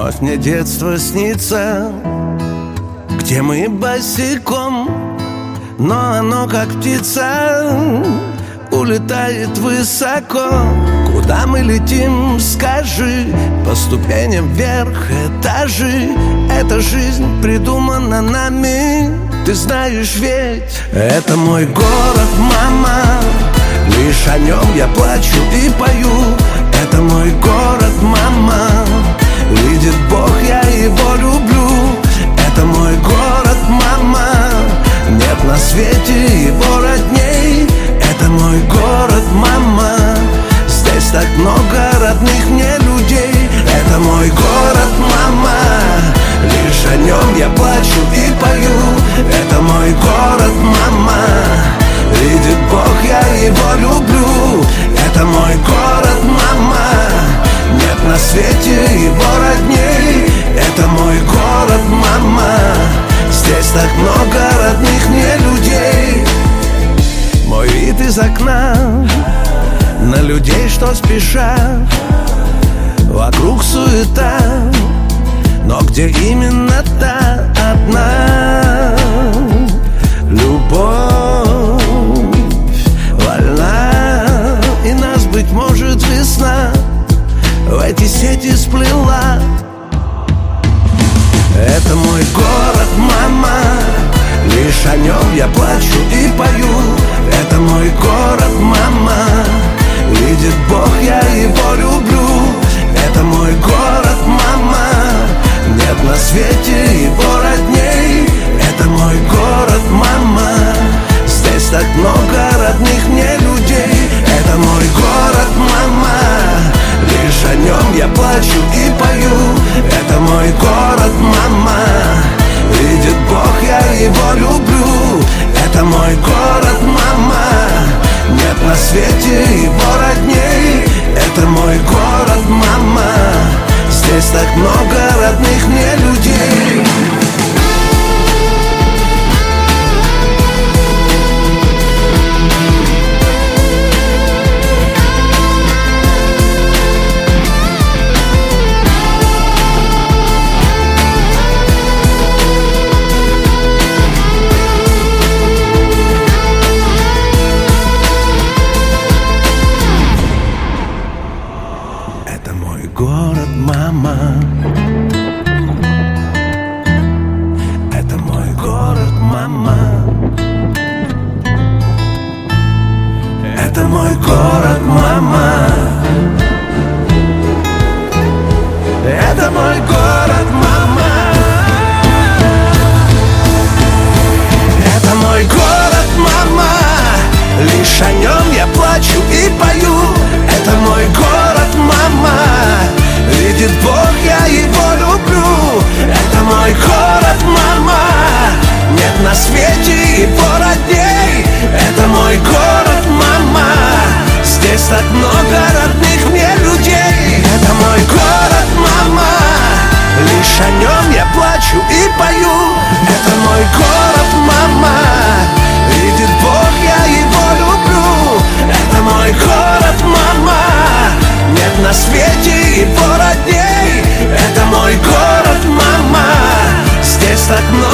Вновь мне детство снится, где мы босиком, но оно как птица улетает высоко. Куда мы летим, скажи? По ступеням вверх этажи. Эта жизнь придумана нами, ты знаешь ведь. Это мой город, мама, лишь о нем я плачу и пою. Это мой город, мама, видит Бог, я его люблю. Это мой город, мама, нет на свете его родней. Это мой город, мама, здесь так много родных мне людей. Это мой город, мама, лишь о нем я плачу и пою. Это мой город, мама, видит Бог, я его люблю. Это мой город, мама, нет на свете его родней. Это мой город, мама, здесь так много родных мне людей. Мой вид из окна на людей, что спешат. Вокруг суета, но где именно та одна любовь вольна, и нас, быть может, весна в эти сети сплела. Это мой город, мама, лишь о нем я плачу и пою. Это мой город, мама, видит Бог, я его люблю. Это мой город, мама, нет на свете его родней. Это мой город, мама, здесь так много родных мне людей. Это мой город, мама, лишь о нем я плачу и пою. Это мой город, мама, видит Бог, я его люблю. Это мой город, мама, нет на свете его родней. Это мой город, мама, здесь так много родных мне людей. Это мой город, мама. Это мой город, мама. Это мой город, мама. Это мой город, мама. Это мой город, мама, лишь о нем я плачу и пою. Это мой город, мама, видит Бог, я его люблю. Это мой город, мама, нет на свете его родней. Это мой город, мама, здесь так много родных мне людей. Это мой город, мама, лишь о нем я плачу и пою. Это мой город, мама, видит Бог, я его люблю. Это мой город, мама, нет на свете его родней. Это мой город, мама, здесь так много